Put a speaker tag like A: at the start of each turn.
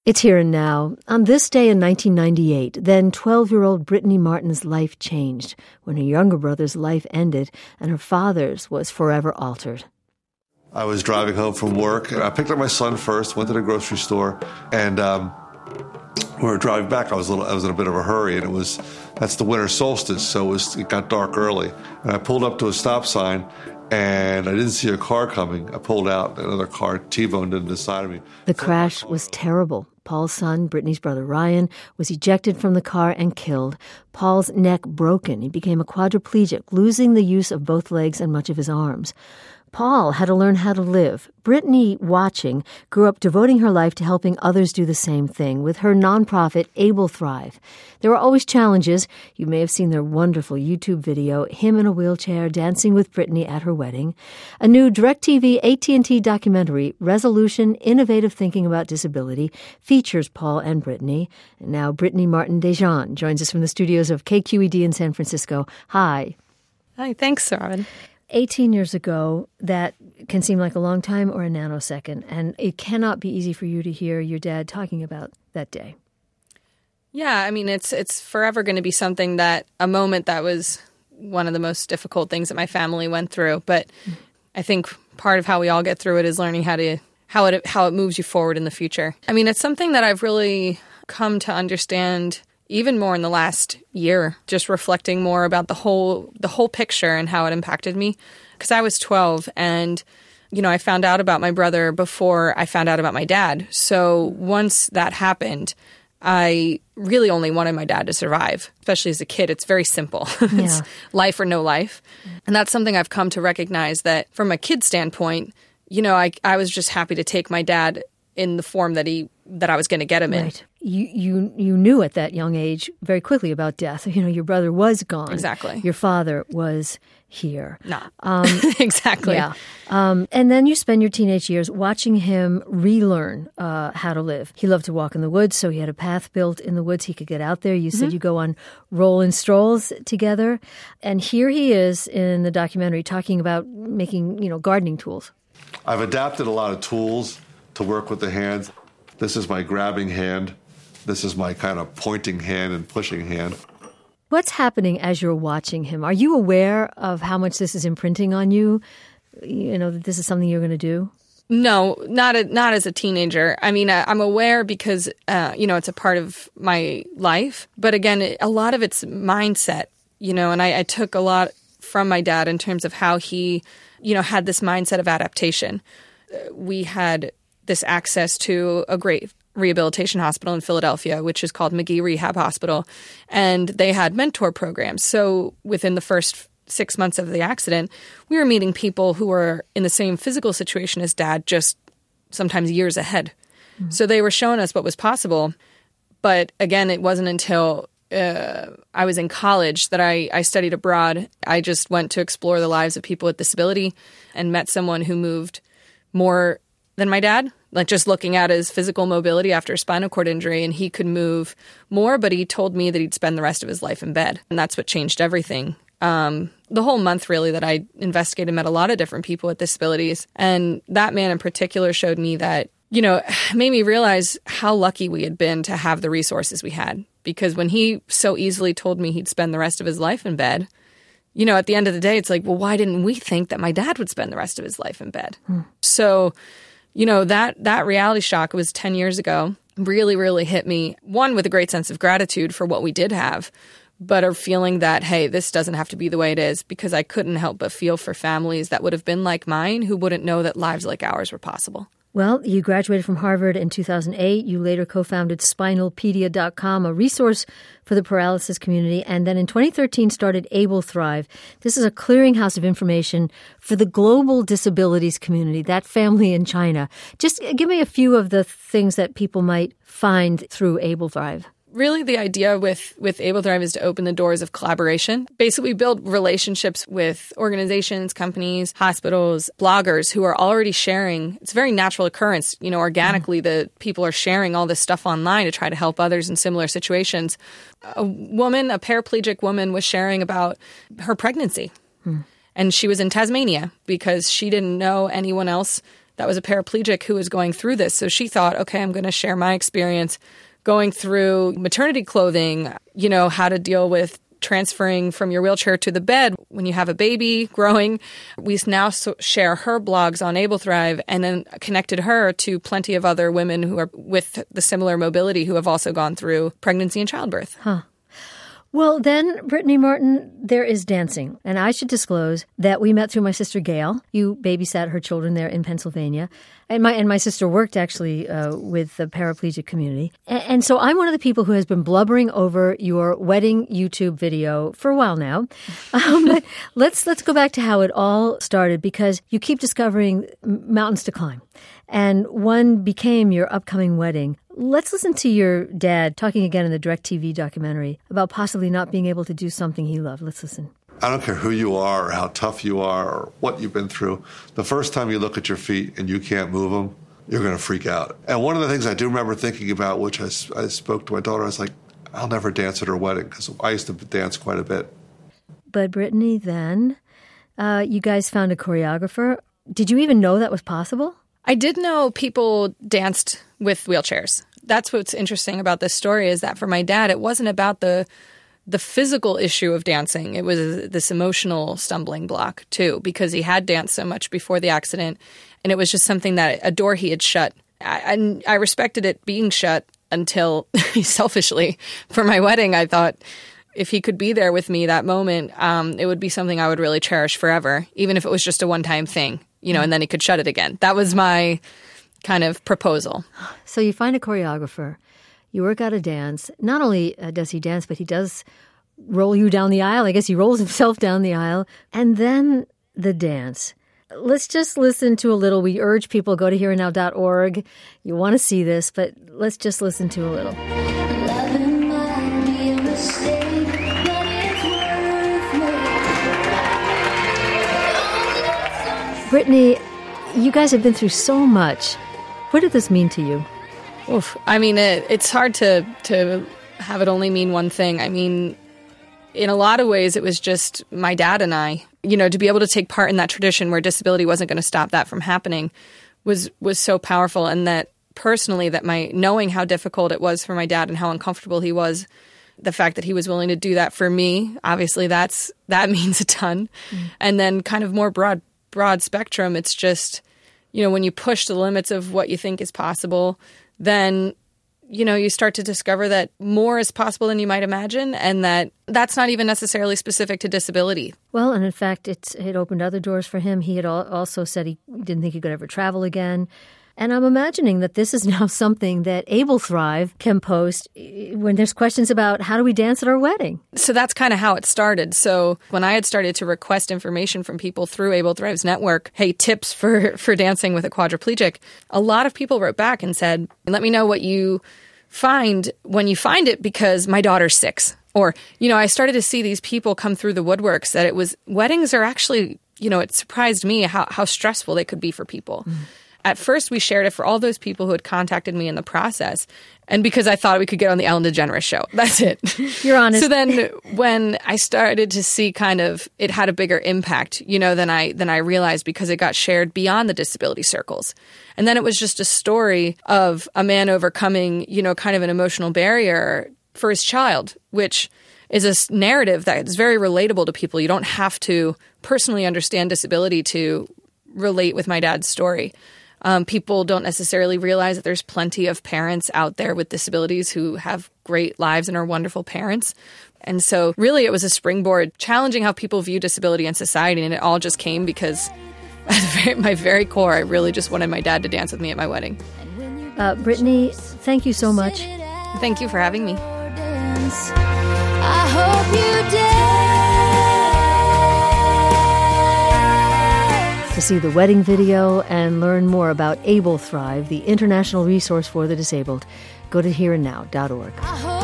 A: It's here and now. On this day in 1998, then 12-year-old Brittany Martin's life changed when her younger brother's life ended and her father's was forever altered.
B: I was driving home from work, and I picked up my son first, went to the grocery store, and we were driving back. I was in a bit of a hurry, and that's the winter solstice, so it got dark early. And I pulled up to a stop sign, and I didn't see a car coming. I pulled out, another car T-boned into the side of me.
A: The crash was terrible. Paul's son, Brittany's brother Ryan, was ejected from the car and killed. Paul's neck broken. He became a quadriplegic, losing the use of both legs and much of his arms. Paul had to learn how to live. Brittany, watching, grew up devoting her life to helping others do the same thing with her nonprofit, Able Thrive. There were always challenges. You may have seen their wonderful YouTube video, him in a wheelchair dancing with Brittany at her wedding. A new DirecTV AT&T documentary, Resolution, Innovative Thinking About Disability, features Paul and Brittany. And now Brittany Martin-Desjardins joins us from the studios of KQED in San Francisco. Hi.
C: Hi, thanks, Robin.
A: 18 years ago, that can seem like a long time or a nanosecond, and it cannot be easy for you to hear your dad talking about that day.
C: Yeah, I mean, it's forever going to be something a moment that was one of the most difficult things that my family went through. But I think part of how we all get through it is learning how it moves you forward in the future. I mean, it's something that I've really come to understand even more in the last year, just reflecting more about the whole picture and how it impacted me. Because I was 12 and, I found out about my brother before I found out about my dad. So once that happened, I really only wanted my dad to survive, especially as a kid. It's very simple. It's life or no life. And that's something I've come to recognize that from a kid standpoint, I was just happy to take my dad in the form that I was going to get him in.
A: You knew at that young age very quickly about death. Your brother was gone.
C: Exactly.
A: Your father was here.
C: Exactly.
A: Yeah. And then you spend your teenage years watching him relearn how to live. He loved to walk in the woods, so he had a path built in the woods he could get out there. You said you go on roll and strolls together. And here he is in the documentary talking about making, gardening tools.
B: I've adapted a lot of tools to work with the hands. This is my grabbing hand. This is my kind of pointing hand and pushing hand.
A: What's happening as you're watching him? Are you aware of how much this is imprinting on you? That this is something you're going to do?
C: No, not as a teenager. I mean, I'm aware because, it's a part of my life. But again, a lot of it's mindset, and I took a lot from my dad in terms of how he, had this mindset of adaptation. We had this access to a great rehabilitation hospital in Philadelphia, which is called McGee Rehab Hospital. And they had mentor programs. So within the first 6 months of the accident, we were meeting people who were in the same physical situation as Dad, just sometimes years ahead. Mm-hmm. So they were showing us what was possible. But again, it wasn't until I was in college that I studied abroad. I just went to explore the lives of people with disability and met someone who moved more than my dad, like just looking at his physical mobility after a spinal cord injury, and he could move more, but he told me that he'd spend the rest of his life in bed. And that's what changed everything. The whole month, really, that I investigated, met a lot of different people with disabilities. And that man in particular showed me that, made me realize how lucky we had been to have the resources we had. Because when he so easily told me he'd spend the rest of his life in bed, at the end of the day, it's like, well, why didn't we think that my dad would spend the rest of his life in bed? So, that reality shock was 10 years ago, really, really hit me. One, with a great sense of gratitude for what we did have, but a feeling that, hey, this doesn't have to be the way it is, because I couldn't help but feel for families that would have been like mine who wouldn't know that lives like ours were possible.
A: Well, you graduated from Harvard in 2008. You later co-founded Spinalpedia.com, a resource for the paralysis community. And then in 2013 started Able Thrive. This is a clearinghouse of information for the global disabilities community, that family in China. Just give me a few of the things that people might find through Able Thrive.
C: Really, the idea with Able Thrive is to open the doors of collaboration. Basically, build relationships with organizations, companies, hospitals, bloggers who are already sharing. It's a very natural occurrence. Organically, the people are sharing all this stuff online to try to help others in similar situations. A paraplegic woman, was sharing about her pregnancy. And she was in Tasmania because she didn't know anyone else that was a paraplegic who was going through this. So she thought, okay, I'm going to share my experience going through maternity clothing, how to deal with transferring from your wheelchair to the bed when you have a baby growing. We now share her blogs on Able Thrive, and then connected her to plenty of other women who are with the similar mobility who have also gone through pregnancy and childbirth.
A: Huh. Well, then, Brittany Martin, there is dancing. And I should disclose that we met through my sister Gail. You babysat her children there in Pennsylvania. And my sister worked actually with the paraplegic community. And so I'm one of the people who has been blubbering over your wedding YouTube video for a while now. But let's go back to how it all started, because you keep discovering mountains to climb. And one became your upcoming wedding. Let's listen to your dad talking again in the DirecTV documentary about possibly not being able to do something he loved. Let's listen.
B: I don't care who you are or how tough you are or what you've been through. The first time you look at your feet and you can't move them, you're going to freak out. And one of the things I do remember thinking about, which I spoke to my daughter, I was like, I'll never dance at her wedding, because I used to dance quite a bit.
A: But Brittany, then you guys found a choreographer. Did you even know that was possible?
C: I did know people danced with wheelchairs. That's what's interesting about this story, is that for my dad, it wasn't about the physical issue of dancing. It was this emotional stumbling block, too, because he had danced so much before the accident, and it was just something that a door he had shut. I respected it being shut until, selfishly, for my wedding, I thought if he could be there with me that moment, it would be something I would really cherish forever, even if it was just a one-time thing. And then he could shut it again. That was my kind of proposal.
A: So you find a choreographer. You work out a dance. Not only does he dance, but he does roll you down the aisle. I guess he rolls himself down the aisle. And then the dance. Let's just listen to a little. We urge people, go to hereandnow.org. You want to see this, but let's just listen to a little. Loving might be a mistake, but it's worth me. Brittany, you guys have been through so much. What did this mean to you?
C: Oof. I mean, it's hard to have it only mean one thing. I mean, in a lot of ways, it was just my dad and I. To be able to take part in that tradition where disability wasn't going to stop that from happening was so powerful. And that personally, that knowing how difficult it was for my dad and how uncomfortable he was, the fact that he was willing to do that for me, obviously that means a ton. And then kind of more broad spectrum, it's just, when you push the limits of what you think is possible, then, you start to discover that more is possible than you might imagine, and that's not even necessarily specific to disability. Well,
A: and in fact, it opened other doors for him. He had also said he didn't think he could ever travel again. And I'm imagining that this is now something that Able Thrive can post when there's questions about how do we dance at our wedding.
C: So that's kind of how it started. So when I had started to request information from people through Able Thrive's network, hey, tips for dancing with a quadriplegic, a lot of people wrote back and said, let me know what you find when you find it, because my daughter's 6. Or, I started to see these people come through the woodworks that weddings are actually, it surprised me how stressful they could be for people. At first, we shared it for all those people who had contacted me in the process. And because I thought we could get on the Ellen DeGeneres show. That's it.
A: You're honest.
C: So then when I started to see kind of it had a bigger impact, than I realized, because it got shared beyond the disability circles. And then it was just a story of a man overcoming, kind of an emotional barrier for his child, which is a narrative that is very relatable to people. You don't have to personally understand disability to relate with my dad's story. People don't necessarily realize that there's plenty of parents out there with disabilities who have great lives and are wonderful parents. And so really it was a springboard challenging how people view disability in society. And it all just came because at my very core, I really just wanted my dad to dance with me at my wedding.
A: Brittany, thank you so much.
C: Thank you for having me.
A: I hope you dance. To see the wedding video and learn more about Able Thrive, the international resource for the disabled, go to hereandnow.org.